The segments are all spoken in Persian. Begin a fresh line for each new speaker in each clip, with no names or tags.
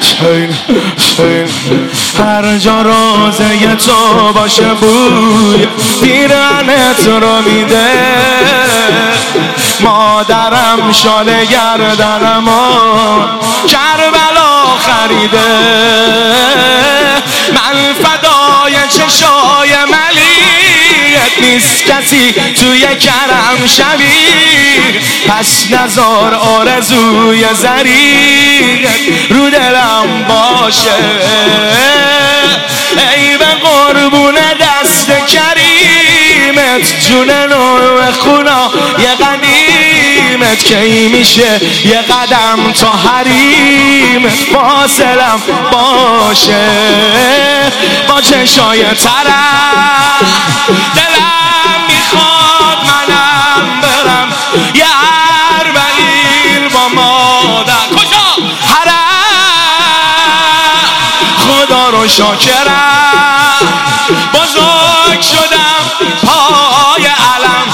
هر جا روزه تو باشه بوی پیرهنت رو میده. مادرم شال گردنمو کربلا خریده. من فدای چشای ملیت نیست کسی توی کرم شبیه. پس نزار آرزوی زریق رو دلم باشه. ای به قربون دست کریمت جون نور خونا یه قدیمت کی میشه یه قدم تا حریمت فاصلم باشه. با چشای طرف دلم میخواد منم برم یه اربعین با مادر. کجا؟ حرم. خدا رو شاکرم بزرگ شدم پای علم.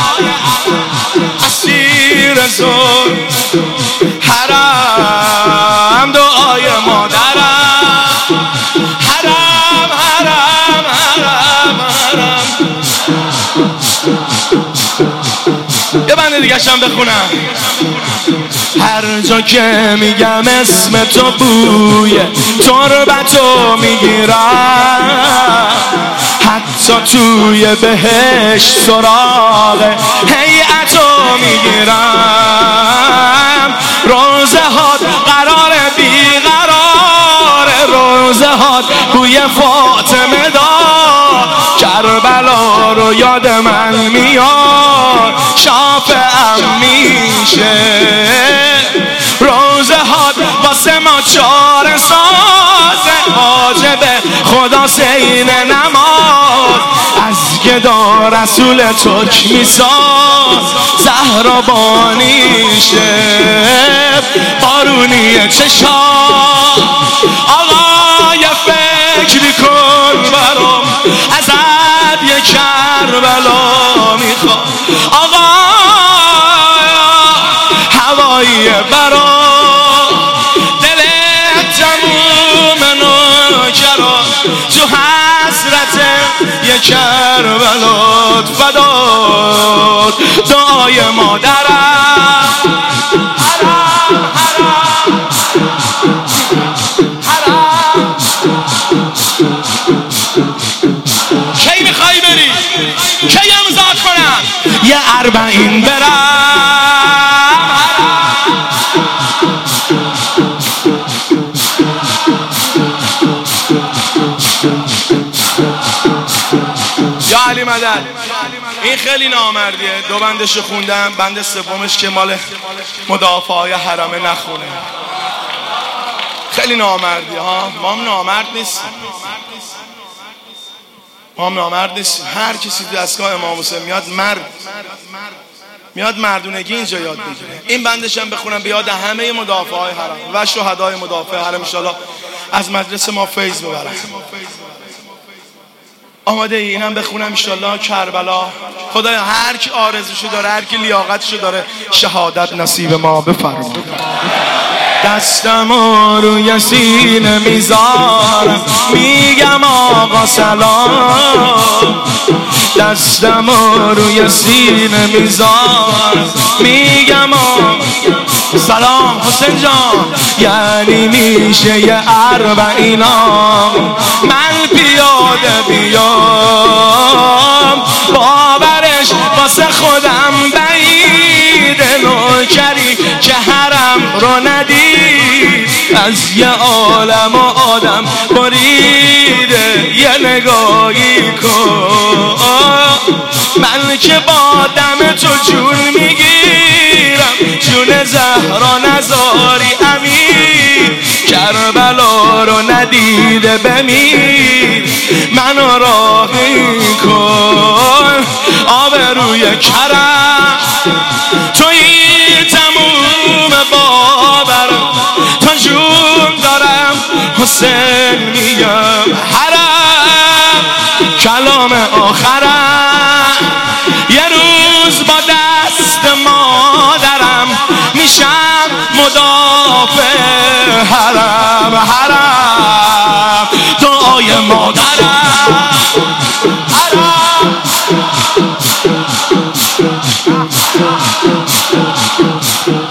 اسیر زور حرم دعای مادرم. حرم حرم حرم حرم. یه بنده دیگه شم بخونم. هر جا که میگم اسم تو بوی تربتو میگیرم. حتی توی بهشت سراغ هیئتو میگیرم. روزه هات قرار بیقرار روزه هات بوی فاطمه دار. کربلا رو یاد من میاد شافعم میشه. روزه هات واسه ما چاره سازه حاجب خدا سین نماز. از گدا رسول ترک میساز زهرا بانیشه. بارونی چشا آقای فکری کن برام ازت یه کربلا میخوام. آقا هوایی برام دلت تموم نوکران تو حسرت یه کربلات فدات دعای مادرم. حرم حرم حرم. کی میخوای بری؟ کی امضا کنم؟ یه اربعین برم. یا علی مدد. این خیلی نامردیه. دو بندشو خوندم، بند سومش که مال مدافع های حرمه نخونه. خیلی نامردیه ها. ما هم نامرد نیستیم. هر کسی تو دستگاه امام حسین میاد مردونگی اینجا یاد بگیره. این بندش هم بخونم به یاد همه مدافع های حرم و شهدای مدافع حرم. انشالله از مجلس ما فیض ببرن. آماده ای؟ اینم بخونم انشالله. کربلا. خدایا هر کی آرزوشو داره، هر کی لیاقتشو داره، شهادت نصیب ما بفرما. دستمو روی سینه میذارم میگم آقا سلام. دستمو روی سینه میذارم میگم آقا سلام. حسین جان یعنی میشه یه اربعینا من پیاده بیام. باورش واسه خودم بعید نوکری که حرم رو ندید. از یه عالم و آدم بریده یه نگاهی کن. من که با دم تو جون میگیرم جون زهرا نزاری امیر. کربلا رو ندیده بمیر منو راهی کن. آبروی کرم توی تموم باورم تا جون دارم حسین میگم. حرم کلام آخرم یه روز با دست مادرم میشم مدافع حرم. شب حرم دعای مادرم حرم